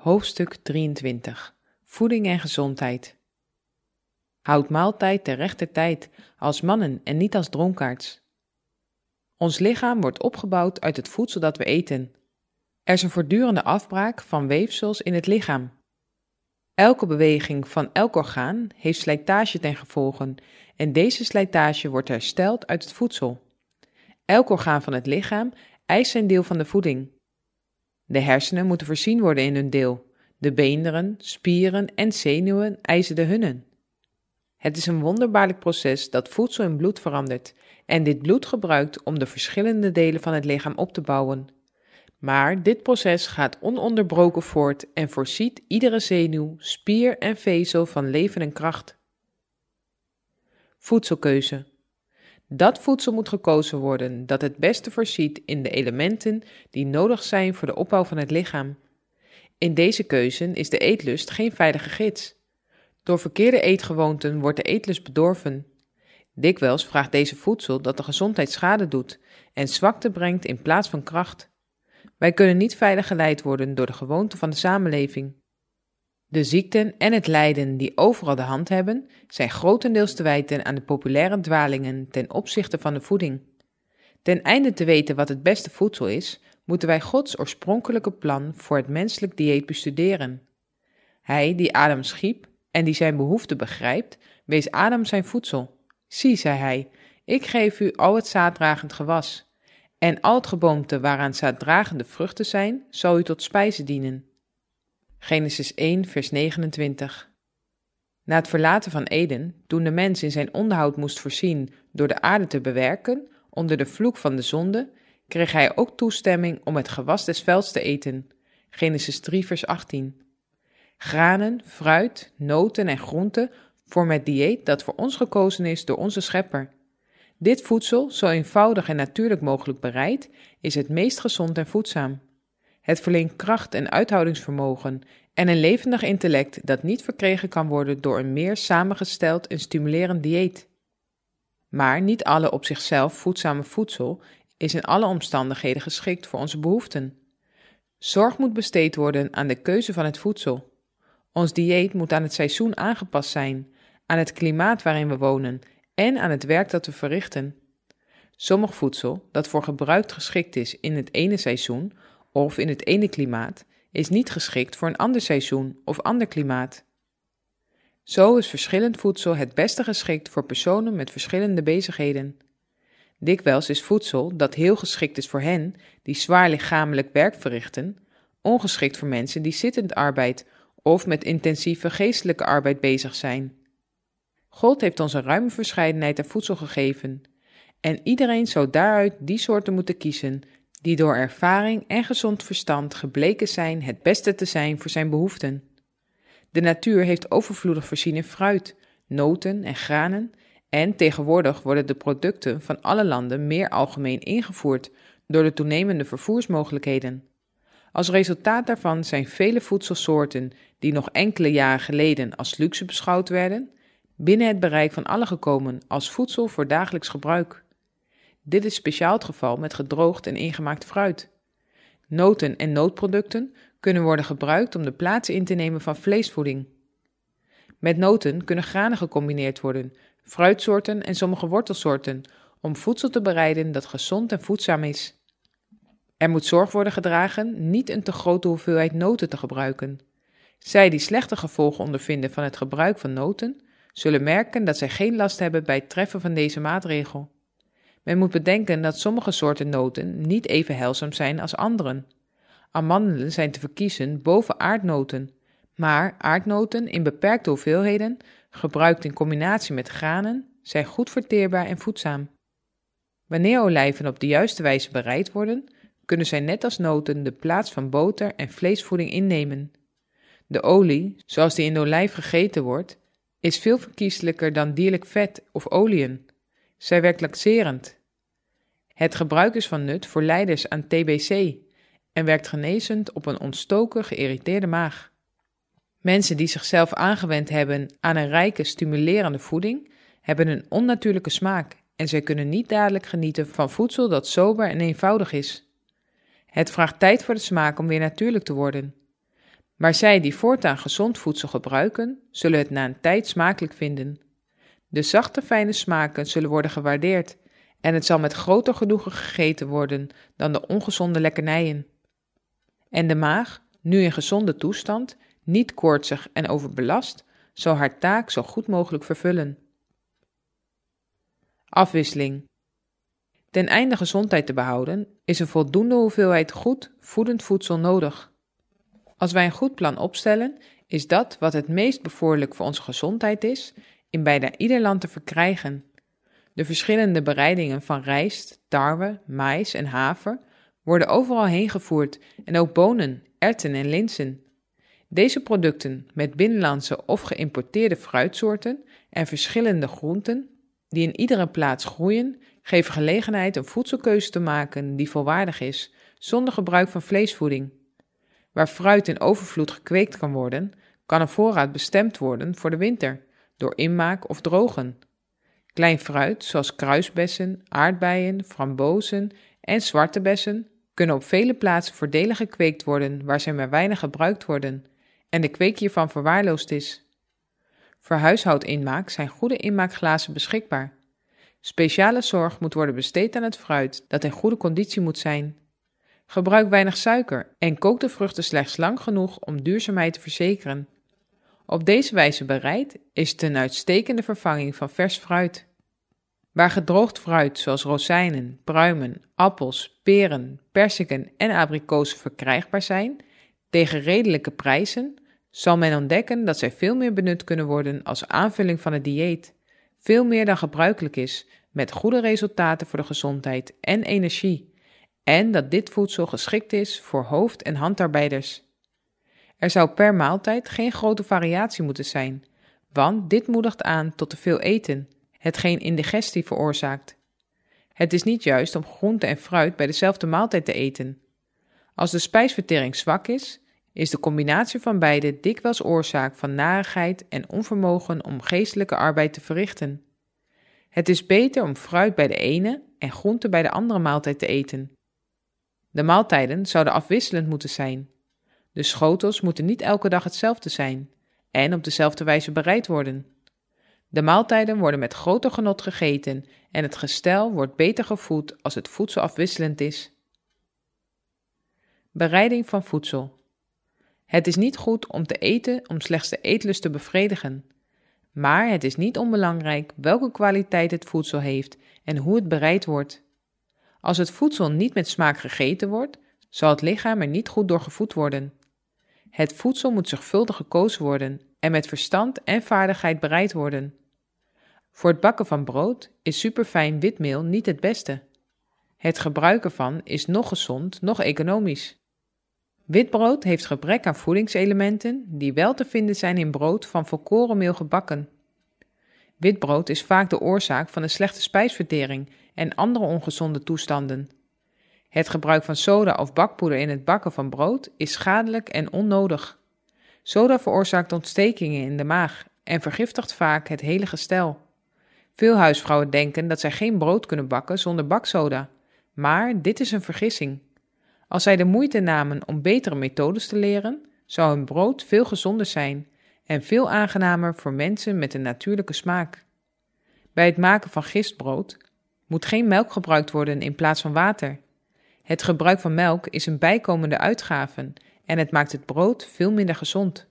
Hoofdstuk 23. Voeding en gezondheid. Houd maaltijd ter rechter tijd, als mannen en niet als dronkaards. Ons lichaam wordt opgebouwd uit het voedsel dat we eten. Er is een voortdurende afbraak van weefsels in het lichaam. Elke beweging van elk orgaan heeft slijtage ten gevolge en deze slijtage wordt hersteld uit het voedsel. Elk orgaan van het lichaam eist zijn deel van de voeding. De hersenen moeten voorzien worden in hun deel. De beenderen, spieren en zenuwen eisen de hunnen. Het is een wonderbaarlijk proces dat voedsel in bloed verandert en dit bloed gebruikt om de verschillende delen van het lichaam op te bouwen. Maar dit proces gaat ononderbroken voort en voorziet iedere zenuw, spier en vezel van leven en kracht. Voedselkeuze. Dat voedsel moet gekozen worden dat het beste voorziet in de elementen die nodig zijn voor de opbouw van het lichaam. In deze keuze is de eetlust geen veilige gids. Door verkeerde eetgewoonten wordt de eetlust bedorven. Dikwijls vraagt deze voedsel dat de gezondheid schade doet en zwakte brengt in plaats van kracht. Wij kunnen niet veilig geleid worden door de gewoonten van de samenleving. De ziekten en het lijden die overal de hand hebben, zijn grotendeels te wijten aan de populaire dwalingen ten opzichte van de voeding. Ten einde te weten wat het beste voedsel is, moeten wij Gods oorspronkelijke plan voor het menselijk dieet bestuderen. Hij die Adam schiep en die zijn behoefte begrijpt, wees Adam zijn voedsel. Zie, zei hij, ik geef u al het zaaddragend gewas, en al het geboomte waaraan zaaddragende vruchten zijn, zal u tot spijze dienen. Genesis 1, vers 29. Na het verlaten van Eden, toen de mens in zijn onderhoud moest voorzien door de aarde te bewerken, onder de vloek van de zonde, kreeg hij ook toestemming om het gewas des velds te eten. Genesis 3, vers 18. Granen, fruit, noten en groenten vormen het dieet dat voor ons gekozen is door onze schepper. Dit voedsel, zo eenvoudig en natuurlijk mogelijk bereid, is het meest gezond en voedzaam. Het verleent kracht en uithoudingsvermogen en een levendig intellect dat niet verkregen kan worden door een meer samengesteld en stimulerend dieet. Maar niet alle op zichzelf voedzame voedsel is in alle omstandigheden geschikt voor onze behoeften. Zorg moet besteed worden aan de keuze van het voedsel. Ons dieet moet aan het seizoen aangepast zijn, aan het klimaat waarin we wonen en aan het werk dat we verrichten. Sommig voedsel, dat voor gebruik geschikt is in het ene seizoen of in het ene klimaat, is niet geschikt voor een ander seizoen of ander klimaat. Zo is verschillend voedsel het beste geschikt voor personen met verschillende bezigheden. Dikwijls is voedsel dat heel geschikt is voor hen die zwaar lichamelijk werk verrichten, ongeschikt voor mensen die zittend arbeid of met intensieve geestelijke arbeid bezig zijn. God heeft ons een ruime verscheidenheid aan voedsel gegeven en iedereen zou daaruit die soorten moeten kiezen die door ervaring en gezond verstand gebleken zijn het beste te zijn voor zijn behoeften. De natuur heeft overvloedig voorzien in fruit, noten en granen en tegenwoordig worden de producten van alle landen meer algemeen ingevoerd door de toenemende vervoersmogelijkheden. Als resultaat daarvan zijn vele voedselsoorten die nog enkele jaren geleden als luxe beschouwd werden, binnen het bereik van allen gekomen als voedsel voor dagelijks gebruik. Dit is speciaal het geval met gedroogd en ingemaakt fruit. Noten en nootproducten kunnen worden gebruikt om de plaats in te nemen van vleesvoeding. Met noten kunnen granen gecombineerd worden, fruitsoorten en sommige wortelsoorten, om voedsel te bereiden dat gezond en voedzaam is. Er moet zorg worden gedragen niet een te grote hoeveelheid noten te gebruiken. Zij die slechte gevolgen ondervinden van het gebruik van noten, zullen merken dat zij geen last hebben bij het treffen van deze maatregel. Men moet bedenken dat sommige soorten noten niet even heilzaam zijn als anderen. Amandelen zijn te verkiezen boven aardnoten, maar aardnoten in beperkte hoeveelheden, gebruikt in combinatie met granen, zijn goed verteerbaar en voedzaam. Wanneer olijven op de juiste wijze bereid worden, kunnen zij net als noten de plaats van boter en vleesvoeding innemen. De olie, zoals die in de olijf gegeten wordt, is veel verkieslijker dan dierlijk vet of oliën. Zij werkt laxerend. Het gebruik is van nut voor lijders aan TBC en werkt genezend op een ontstoken, geïrriteerde maag. Mensen die zichzelf aangewend hebben aan een rijke, stimulerende voeding, hebben een onnatuurlijke smaak en zij kunnen niet dadelijk genieten van voedsel dat sober en eenvoudig is. Het vraagt tijd voor de smaak om weer natuurlijk te worden. Maar zij die voortaan gezond voedsel gebruiken, zullen het na een tijd smakelijk vinden. De zachte, fijne smaken zullen worden gewaardeerd en het zal met groter genoegen gegeten worden dan de ongezonde lekkernijen. En de maag, nu in gezonde toestand, niet koortsig en overbelast, zal haar taak zo goed mogelijk vervullen. Afwisseling. Ten einde gezondheid te behouden, is een voldoende hoeveelheid goed voedend voedsel nodig. Als wij een goed plan opstellen, is dat wat het meest bevorderlijk voor onze gezondheid is, in bijna ieder land te verkrijgen. De verschillende bereidingen van rijst, tarwe, maïs en haver worden overal heen gevoerd en ook bonen, erwten en linzen. Deze producten met binnenlandse of geïmporteerde fruitsoorten en verschillende groenten die in iedere plaats groeien, geven gelegenheid een voedselkeuze te maken die volwaardig is, zonder gebruik van vleesvoeding. Waar fruit in overvloed gekweekt kan worden, kan een voorraad bestemd worden voor de winter, door inmaak of drogen. Klein fruit, zoals kruisbessen, aardbeien, frambozen en zwarte bessen, kunnen op vele plaatsen voordelig gekweekt worden waar zij maar weinig gebruikt worden en de kweek hiervan verwaarloosd is. Voor huishoudinmaak zijn goede inmaakglazen beschikbaar. Speciale zorg moet worden besteed aan het fruit dat in goede conditie moet zijn. Gebruik weinig suiker en kook de vruchten slechts lang genoeg om duurzaamheid te verzekeren. Op deze wijze bereid is het een uitstekende vervanging van vers fruit. Waar gedroogd fruit zoals rozijnen, pruimen, appels, peren, perziken en abrikozen verkrijgbaar zijn, tegen redelijke prijzen, zal men ontdekken dat zij veel meer benut kunnen worden als aanvulling van het dieet, veel meer dan gebruikelijk is, met goede resultaten voor de gezondheid en energie, en dat dit voedsel geschikt is voor hoofd- en handarbeiders. Er zou per maaltijd geen grote variatie moeten zijn, want dit moedigt aan tot te veel eten, hetgeen indigestie veroorzaakt. Het is niet juist om groente en fruit bij dezelfde maaltijd te eten. Als de spijsvertering zwak is de combinatie van beide dikwijls oorzaak van narigheid en onvermogen om geestelijke arbeid te verrichten. Het is beter om fruit bij de ene en groente bij de andere maaltijd te eten. De maaltijden zouden afwisselend moeten zijn. De schotels moeten niet elke dag hetzelfde zijn en op dezelfde wijze bereid worden. De maaltijden worden met groter genot gegeten en het gestel wordt beter gevoed als het voedsel afwisselend is. Bereiding van voedsel. Het is niet goed om te eten om slechts de eetlust te bevredigen, maar het is niet onbelangrijk welke kwaliteit het voedsel heeft en hoe het bereid wordt. Als het voedsel niet met smaak gegeten wordt, zal het lichaam er niet goed door gevoed worden. Het voedsel moet zorgvuldig gekozen worden en met verstand en vaardigheid bereid worden. Voor het bakken van brood is superfijn witmeel niet het beste. Het gebruik ervan is nog gezond, nog economisch. Witbrood heeft gebrek aan voedingselementen die wel te vinden zijn in brood van volkorenmeel gebakken. Witbrood is vaak de oorzaak van een slechte spijsvertering en andere ongezonde toestanden. Het gebruik van soda of bakpoeder in het bakken van brood is schadelijk en onnodig. Soda veroorzaakt ontstekingen in de maag en vergiftigt vaak het hele gestel. Veel huisvrouwen denken dat zij geen brood kunnen bakken zonder baksoda, maar dit is een vergissing. Als zij de moeite namen om betere methodes te leren, zou hun brood veel gezonder zijn en veel aangenamer voor mensen met een natuurlijke smaak. Bij het maken van gistbrood moet geen melk gebruikt worden in plaats van water. Het gebruik van melk is een bijkomende uitgave en het maakt het brood veel minder gezond.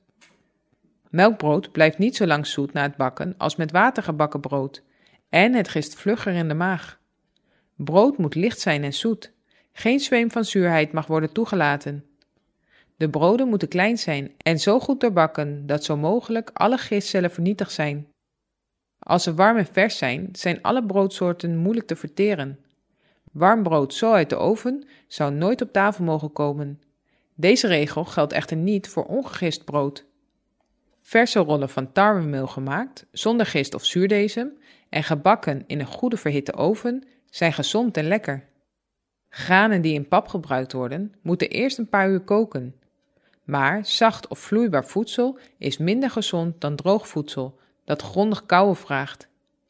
Melkbrood blijft niet zo lang zoet na het bakken als met water gebakken brood en het gist vlugger in de maag. Brood moet licht zijn en zoet. Geen zweem van zuurheid mag worden toegelaten. De broden moeten klein zijn en zo goed doorbakken dat zo mogelijk alle gistcellen vernietigd zijn. Als ze warm en vers zijn, zijn alle broodsoorten moeilijk te verteren. Warm brood zo uit de oven zou nooit op tafel mogen komen. Deze regel geldt echter niet voor ongegist brood. Verse rollen van tarwemeel gemaakt, zonder gist of zuurdesem, en gebakken in een goede verhitte oven, zijn gezond en lekker. Granen die in pap gebruikt worden, moeten eerst een paar uur koken. Maar zacht of vloeibaar voedsel is minder gezond dan droog voedsel, dat grondig kauwen vraagt.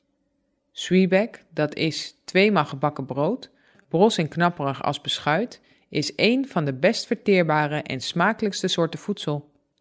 Zwieback, dat is 2-maal gebakken brood, bros en knapperig als beschuit, is een van de best verteerbare en smakelijkste soorten voedsel.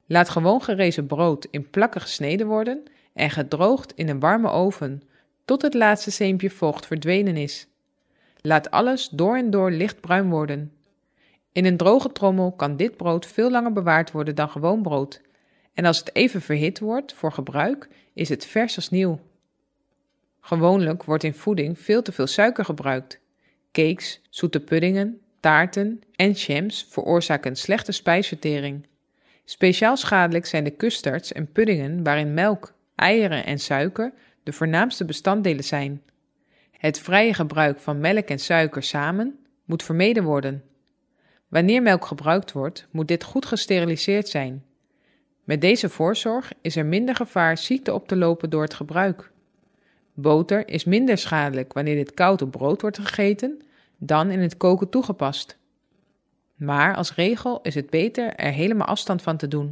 Laat gewoon gerezen brood in plakken gesneden worden en gedroogd in een warme oven, tot het laatste zeempje vocht verdwenen is. Laat alles door en door lichtbruin worden. In een droge trommel kan dit brood veel langer bewaard worden dan gewoon brood. En als het even verhit wordt voor gebruik, is het vers als nieuw. Gewoonlijk wordt in voeding veel te veel suiker gebruikt. Cakes, zoete puddingen, taarten en jams veroorzaken slechte spijsvertering. Speciaal schadelijk zijn de custards en puddingen waarin melk, eieren en suiker de voornaamste bestanddelen zijn. Het vrije gebruik van melk en suiker samen moet vermeden worden. Wanneer melk gebruikt wordt, moet dit goed gesteriliseerd zijn. Met deze voorzorg is er minder gevaar ziekte op te lopen door het gebruik. Boter is minder schadelijk wanneer dit koud op brood wordt gegeten dan in het koken toegepast. Maar als regel is het beter er helemaal afstand van te doen.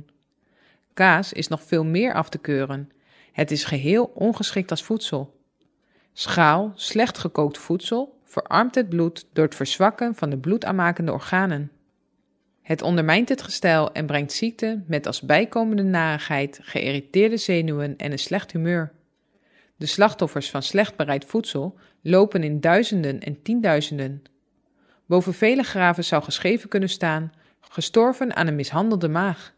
Kaas is nog veel meer af te keuren. Het is geheel ongeschikt als voedsel. Schaal, slecht gekookt voedsel verarmt het bloed door het verzwakken van de bloedaanmakende organen. Het ondermijnt het gestel en brengt ziekte met als bijkomende narigheid, geïrriteerde zenuwen en een slecht humeur. De slachtoffers van slecht bereid voedsel lopen in duizenden en tienduizenden. Boven vele graven zou geschreven kunnen staan, gestorven aan een mishandelde maag.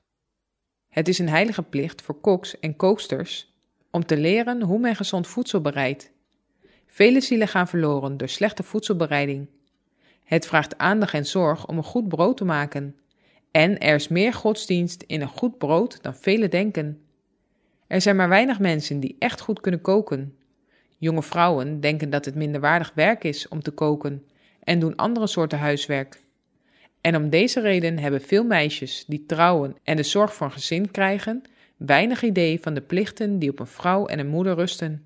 Het is een heilige plicht voor koks en kooksters om te leren hoe men gezond voedsel bereidt. Vele zielen gaan verloren door slechte voedselbereiding. Het vraagt aandacht en zorg om een goed brood te maken. En er is meer godsdienst in een goed brood dan velen denken. Er zijn maar weinig mensen die echt goed kunnen koken. Jonge vrouwen denken dat het minderwaardig werk is om te koken en doen andere soorten huiswerk. En om deze reden hebben veel meisjes die trouwen en de zorg voor een gezin krijgen, weinig idee van de plichten die op een vrouw en een moeder rusten.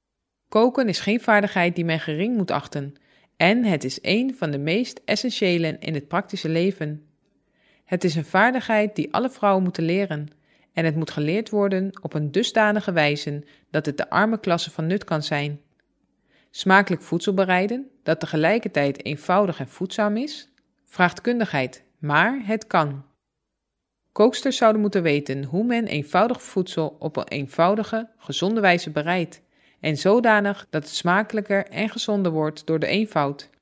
Koken is geen vaardigheid die men gering moet achten en het is een van de meest essentiële in het praktische leven. Het is een vaardigheid die alle vrouwen moeten leren en het moet geleerd worden op een dusdanige wijze dat het de arme klasse van nut kan zijn. Smakelijk voedsel bereiden, dat tegelijkertijd eenvoudig en voedzaam is, vraagt kundigheid, maar het kan. Kooksters zouden moeten weten hoe men eenvoudig voedsel op een eenvoudige, gezonde wijze bereidt en zodanig dat het smakelijker en gezonder wordt door de eenvoud.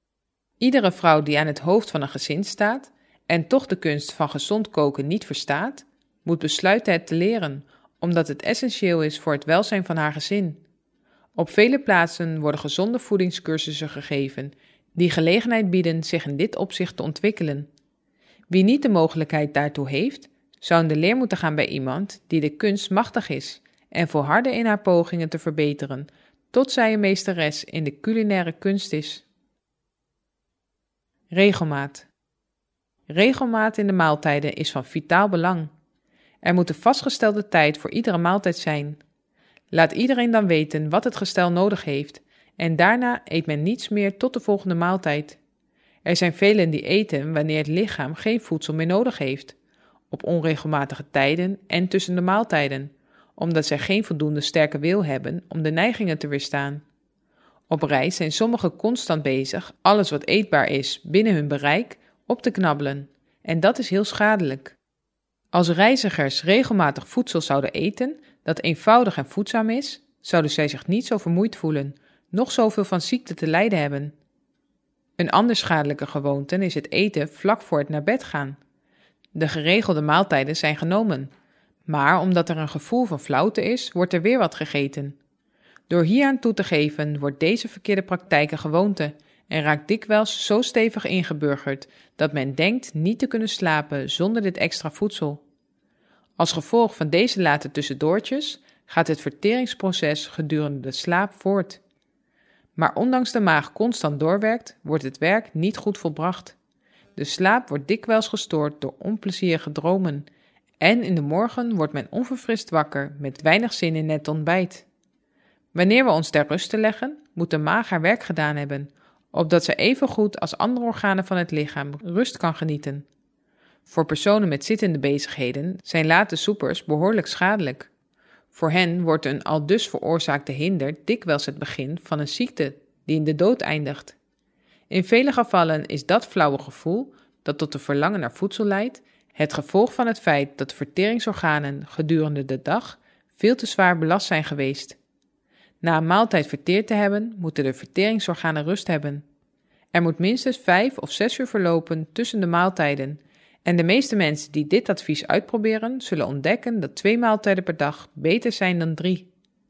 Iedere vrouw die aan het hoofd van een gezin staat en toch de kunst van gezond koken niet verstaat, moet besluiten het te leren, omdat het essentieel is voor het welzijn van haar gezin. Op vele plaatsen worden gezonde voedingscursussen gegeven, die gelegenheid bieden zich in dit opzicht te ontwikkelen. Wie niet de mogelijkheid daartoe heeft, zou in de leer moeten gaan bij iemand die de kunst machtig is en volharden in haar pogingen te verbeteren, tot zij een meesteres in de culinaire kunst is. Regelmaat. Regelmaat in de maaltijden is van vitaal belang. Er moet een vastgestelde tijd voor iedere maaltijd zijn. Laat iedereen dan weten wat het gestel nodig heeft en daarna eet men niets meer tot de volgende maaltijd. Er zijn velen die eten wanneer het lichaam geen voedsel meer nodig heeft, op onregelmatige tijden en tussen de maaltijden, omdat zij geen voldoende sterke wil hebben om de neigingen te weerstaan. Op reis zijn sommigen constant bezig alles wat eetbaar is binnen hun bereik op te knabbelen en dat is heel schadelijk. Als reizigers regelmatig voedsel zouden eten dat eenvoudig en voedzaam is, zouden zij zich niet zo vermoeid voelen, noch zoveel van ziekte te lijden hebben. Een ander schadelijke gewoonte is het eten vlak voor het naar bed gaan. De geregelde maaltijden zijn genomen, maar omdat er een gevoel van flauwte is, wordt er weer wat gegeten. Door hieraan toe te geven, wordt deze verkeerde praktijk een gewoonte en raakt dikwijls zo stevig ingeburgerd dat men denkt niet te kunnen slapen zonder dit extra voedsel. Als gevolg van deze late tussendoortjes gaat het verteringsproces gedurende de slaap voort. Maar ondanks de maag constant doorwerkt, wordt het werk niet goed volbracht. De slaap wordt dikwijls gestoord door onplezierige dromen en in de morgen wordt men onverfrist wakker met weinig zin in het ontbijt. Wanneer we ons ter ruste leggen, moet de maag haar werk gedaan hebben, opdat zij even goed als andere organen van het lichaam rust kan genieten. Voor personen met zittende bezigheden zijn late soepers behoorlijk schadelijk. Voor hen wordt een aldus veroorzaakte hinder dikwijls het begin van een ziekte die in de dood eindigt. In vele gevallen is dat flauwe gevoel, dat tot een verlangen naar voedsel leidt, Het gevolg van het feit dat de verteringsorganen gedurende de dag veel te zwaar belast zijn geweest. Na een maaltijd verteerd te hebben, moeten de verteringsorganen rust hebben. Er moet minstens 5 of 6 uur verlopen tussen de maaltijden en de meeste mensen die dit advies uitproberen, zullen ontdekken dat 2 maaltijden per dag beter zijn dan 3.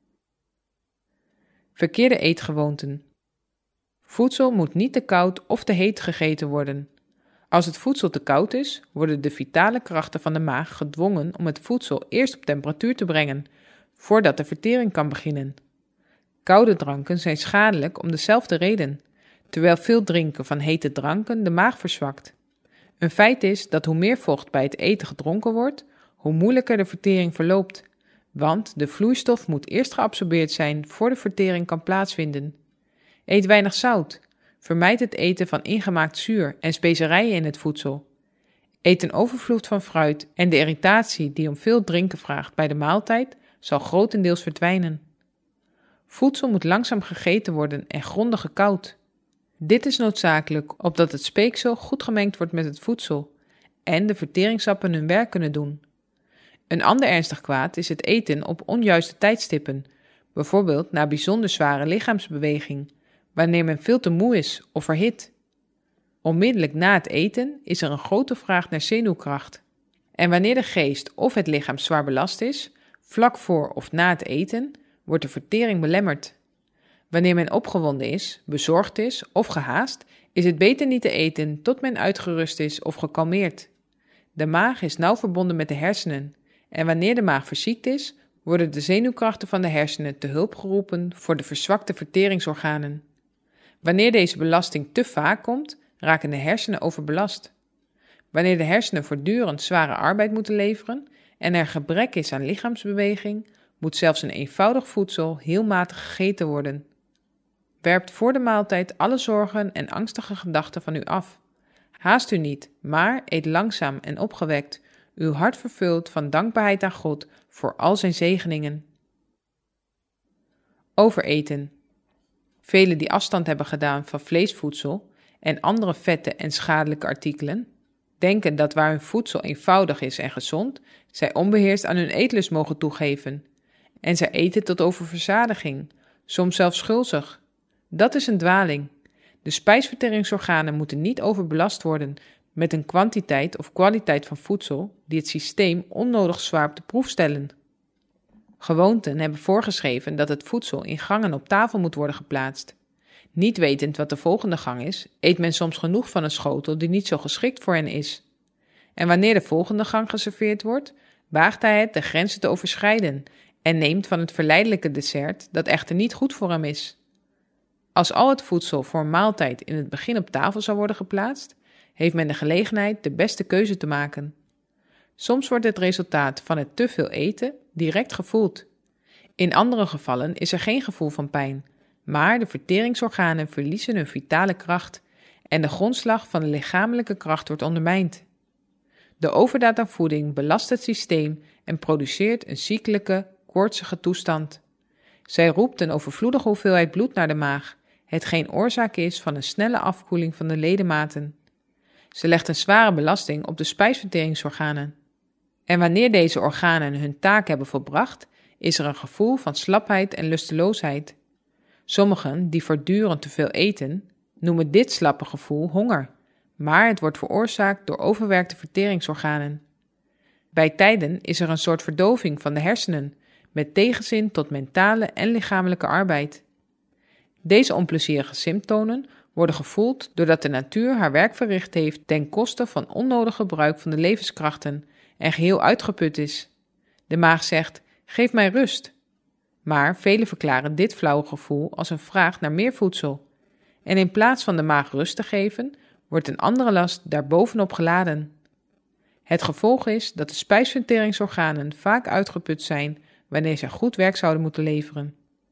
Verkeerde eetgewoonten. Voedsel moet niet te koud of te heet gegeten worden. Als het voedsel te koud is, worden de vitale krachten van de maag gedwongen om het voedsel eerst op temperatuur te brengen, voordat de vertering kan beginnen. Koude dranken zijn schadelijk om dezelfde reden, terwijl veel drinken van hete dranken de maag verzwakt. Een feit is dat hoe meer vocht bij het eten gedronken wordt, hoe moeilijker de vertering verloopt, want de vloeistof moet eerst geabsorbeerd zijn voor de vertering kan plaatsvinden. Eet weinig zout. Vermijd het eten van ingemaakt zuur en specerijen in het voedsel. Eet een overvloed van fruit en de irritatie die om veel drinken vraagt bij de maaltijd zal grotendeels verdwijnen. Voedsel moet langzaam gegeten worden en grondig gekauwd. Dit is noodzakelijk opdat het speeksel goed gemengd wordt met het voedsel en de verteringssappen hun werk kunnen doen. Een ander ernstig kwaad is het eten op onjuiste tijdstippen, bijvoorbeeld na bijzonder zware lichaamsbeweging, wanneer men veel te moe is of verhit. Onmiddellijk na het eten is er een grote vraag naar zenuwkracht. En wanneer de geest of het lichaam zwaar belast is, vlak voor of na het eten, wordt de vertering belemmerd. Wanneer men opgewonden is, bezorgd is of gehaast, is het beter niet te eten tot men uitgerust is of gekalmeerd. De maag is nauw verbonden met de hersenen en wanneer de maag verziekt is, worden de zenuwkrachten van de hersenen te hulp geroepen voor de verzwakte verteringsorganen. Wanneer deze belasting te vaak komt, raken de hersenen overbelast. Wanneer de hersenen voortdurend zware arbeid moeten leveren en er gebrek is aan lichaamsbeweging, moet zelfs een eenvoudig voedsel heel matig gegeten worden. Werpt voor de maaltijd alle zorgen en angstige gedachten van u af. Haast u niet, maar eet langzaam en opgewekt, uw hart vervuld van dankbaarheid aan God voor al zijn zegeningen. Overeten. Velen die afstand hebben gedaan van vleesvoedsel en andere vette en schadelijke artikelen, denken dat waar hun voedsel eenvoudig is en gezond, zij onbeheerst aan hun eetlust mogen toegeven. En zij eten tot oververzadiging, soms zelfs gulzig. Dat is een dwaling. De spijsverteringsorganen moeten niet overbelast worden met een kwantiteit of kwaliteit van voedsel die het systeem onnodig zwaar op de proef stellen. Gewoonten hebben voorgeschreven dat het voedsel in gangen op tafel moet worden geplaatst. Niet wetend wat de volgende gang is, eet men soms genoeg van een schotel die niet zo geschikt voor hen is. En wanneer de volgende gang geserveerd wordt, waagt hij het de grenzen te overschrijden en neemt van het verleidelijke dessert dat echter niet goed voor hem is. Als al het voedsel voor een maaltijd in het begin op tafel zou worden geplaatst, heeft men de gelegenheid de beste keuze te maken. Soms wordt het resultaat van het te veel eten direct gevoeld. In andere gevallen is er geen gevoel van pijn, maar de verteringsorganen verliezen hun vitale kracht en de grondslag van de lichamelijke kracht wordt ondermijnd. De overdaad aan voeding belast het systeem en produceert een ziekelijke, koortsige toestand. Zij roept een overvloedige hoeveelheid bloed naar de maag, hetgeen oorzaak is van een snelle afkoeling van de ledematen. Ze legt een zware belasting op de spijsverteringsorganen. En wanneer deze organen hun taak hebben volbracht, is er een gevoel van slapheid en lusteloosheid. Sommigen die voortdurend te veel eten, noemen dit slappe gevoel honger, maar het wordt veroorzaakt door overwerkte verteringsorganen. Bij tijden is er een soort verdoving van de hersenen, met tegenzin tot mentale en lichamelijke arbeid. Deze onplezierige symptomen worden gevoeld doordat de natuur haar werk verricht heeft ten koste van onnodig gebruik van de levenskrachten en geheel uitgeput is. De maag zegt, geef mij rust. Maar velen verklaren dit flauwe gevoel als een vraag naar meer voedsel. En in plaats van de maag rust te geven, wordt een andere last daarbovenop geladen. Het gevolg is dat de spijsverteringsorganen vaak uitgeput zijn wanneer zij goed werk zouden moeten leveren.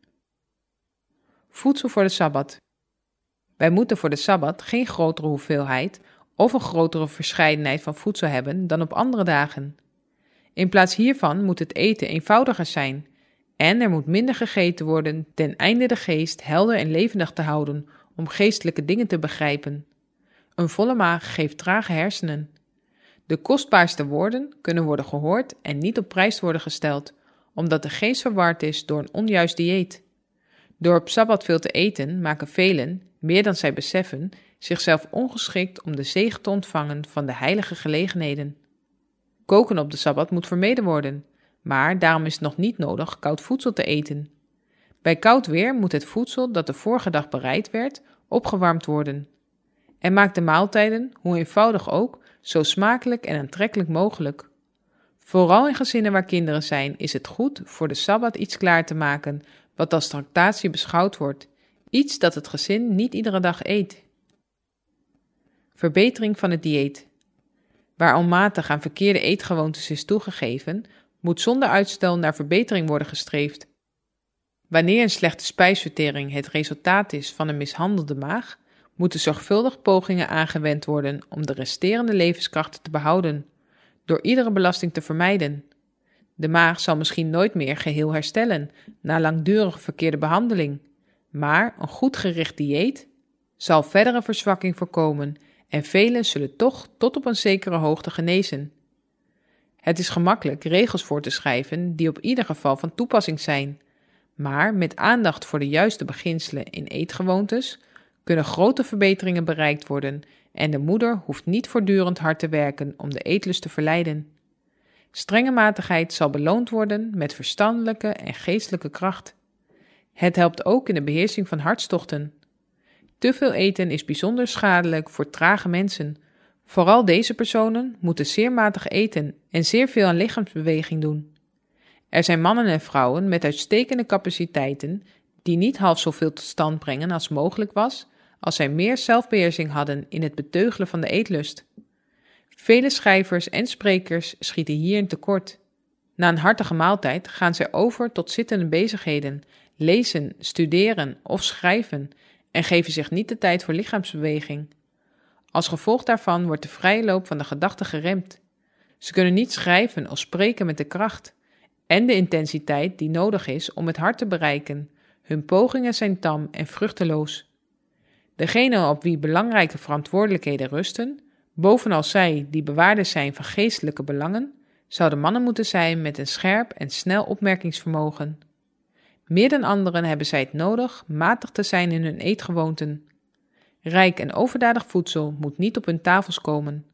Voedsel voor de Sabbat. Wij moeten voor de Sabbat geen grotere hoeveelheid of een grotere verscheidenheid van voedsel hebben dan op andere dagen. In plaats hiervan moet het eten eenvoudiger zijn en er moet minder gegeten worden ten einde de geest helder en levendig te houden om geestelijke dingen te begrijpen. Een volle maag geeft trage hersenen. De kostbaarste woorden kunnen worden gehoord en niet op prijs worden gesteld, omdat de geest verward is door een onjuist dieet. Door op Sabbat veel te eten maken velen, meer dan zij beseffen, zichzelf ongeschikt om de zegen te ontvangen van de heilige gelegenheden. Koken op de Sabbat moet vermeden worden, maar daarom is het nog niet nodig koud voedsel te eten. Bij koud weer moet het voedsel dat de vorige dag bereid werd, opgewarmd worden. En maak de maaltijden, hoe eenvoudig ook, zo smakelijk en aantrekkelijk mogelijk. Vooral in gezinnen waar kinderen zijn, is het goed voor de Sabbat iets klaar te maken wat als tractatie beschouwd wordt, iets dat het gezin niet iedere dag eet. Verbetering van het dieet. Waar onmatig aan verkeerde eetgewoontes is toegegeven, moet zonder uitstel naar verbetering worden gestreefd. Wanneer een slechte spijsvertering het resultaat is van een mishandelde maag, moeten zorgvuldig pogingen aangewend worden om de resterende levenskrachten te behouden, door iedere belasting te vermijden. De maag zal misschien nooit meer geheel herstellen na langdurige verkeerde behandeling, maar een goed gericht dieet zal verdere verzwakking voorkomen en velen zullen toch tot op een zekere hoogte genezen. Het is gemakkelijk regels voor te schrijven die op ieder geval van toepassing zijn, maar met aandacht voor de juiste beginselen in eetgewoontes kunnen grote verbeteringen bereikt worden en de moeder hoeft niet voortdurend hard te werken om de eetlust te verleiden. Strenge matigheid zal beloond worden met verstandelijke en geestelijke kracht. Het helpt ook in de beheersing van hartstochten. Te veel eten is bijzonder schadelijk voor trage mensen. Vooral deze personen moeten zeer matig eten en zeer veel aan lichaamsbeweging doen. Er zijn mannen en vrouwen met uitstekende capaciteiten die niet half zoveel tot stand brengen als mogelijk was, als zij meer zelfbeheersing hadden in het beteugelen van de eetlust. Vele schrijvers en sprekers schieten hierin tekort. Na een hartige maaltijd gaan zij over tot zittende bezigheden, lezen, studeren of schrijven en geven zich niet de tijd voor lichaamsbeweging. Als gevolg daarvan wordt de vrije loop van de gedachten geremd. Ze kunnen niet schrijven of spreken met de kracht en de intensiteit die nodig is om het hart te bereiken. Hun pogingen zijn tam en vruchteloos. Degenen op wie belangrijke verantwoordelijkheden rusten, bovenal zij die bewaarders zijn van geestelijke belangen, zouden mannen moeten zijn met een scherp en snel opmerkingsvermogen. Meer dan anderen hebben zij het nodig matig te zijn in hun eetgewoonten. Rijk en overdadig voedsel moet niet op hun tafels komen.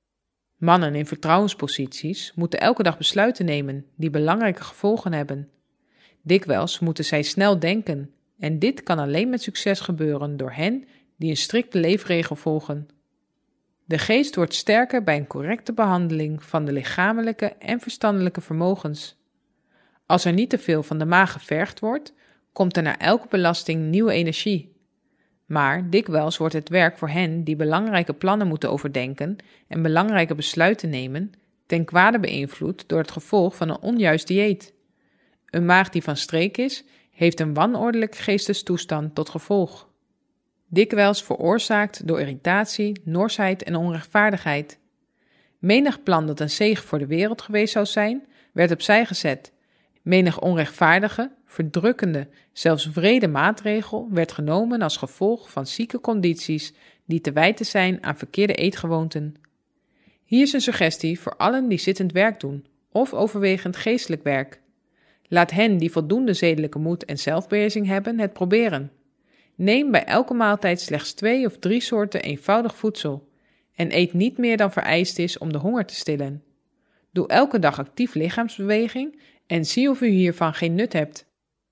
Mannen in vertrouwensposities moeten elke dag besluiten nemen die belangrijke gevolgen hebben. Dikwijls moeten zij snel denken en dit kan alleen met succes gebeuren door hen die een strikte leefregel volgen. De geest wordt sterker bij een correcte behandeling van de lichamelijke en verstandelijke vermogens. Als er niet te veel van de maag gevergd wordt, komt er na elke belasting nieuwe energie. Maar dikwijls wordt het werk voor hen die belangrijke plannen moeten overdenken en belangrijke besluiten nemen, ten kwade beïnvloed door het gevolg van een onjuist dieet. Een maag die van streek is, heeft een wanordelijke geestestoestand tot gevolg. Dikwijls veroorzaakt door irritatie, norsheid en onrechtvaardigheid. Menig plan dat een zegen voor de wereld geweest zou zijn, werd opzij gezet. Menig onrechtvaardige, verdrukkende, zelfs wrede maatregel werd genomen als gevolg van zieke condities die te wijten zijn aan verkeerde eetgewoonten. Hier is een suggestie voor allen die zittend werk doen, of overwegend geestelijk werk. Laat hen die voldoende zedelijke moed en zelfbeheersing hebben het proberen. Neem bij elke maaltijd slechts 2 of 3 soorten eenvoudig voedsel en eet niet meer dan vereist is om de honger te stillen. Doe elke dag actief lichaamsbeweging en zie of u hiervan geen nut hebt.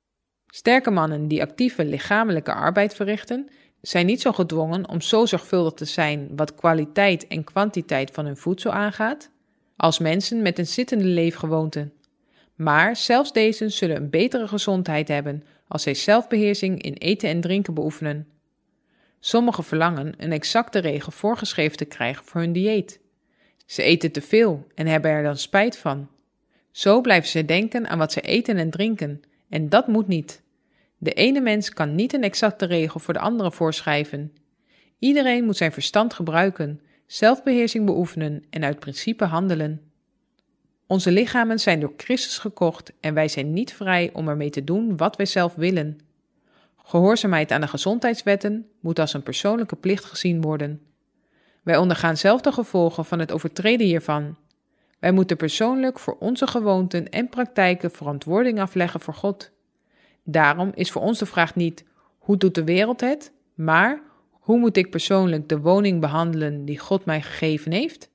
Sterke mannen die actieve lichamelijke arbeid verrichten, zijn niet zo gedwongen om zo zorgvuldig te zijn wat kwaliteit en kwantiteit van hun voedsel aangaat, als mensen met een zittende leefgewoonte. Maar zelfs deze zullen een betere gezondheid hebben als zij zelfbeheersing in eten en drinken beoefenen. Sommigen verlangen een exacte regel voorgeschreven te krijgen voor hun dieet. Ze eten te veel en hebben er dan spijt van. Zo blijven ze denken aan wat ze eten en drinken, en dat moet niet. De ene mens kan niet een exacte regel voor de andere voorschrijven. Iedereen moet zijn verstand gebruiken, zelfbeheersing beoefenen en uit principe handelen. Onze lichamen zijn door Christus gekocht en wij zijn niet vrij om ermee te doen wat wij zelf willen. Gehoorzaamheid aan de gezondheidswetten moet als een persoonlijke plicht gezien worden. Wij ondergaan zelf de gevolgen van het overtreden hiervan. Wij moeten persoonlijk voor onze gewoonten en praktijken verantwoording afleggen voor God. Daarom is voor ons de vraag niet, hoe doet de wereld het? Maar, hoe moet ik persoonlijk de woning behandelen die God mij gegeven heeft?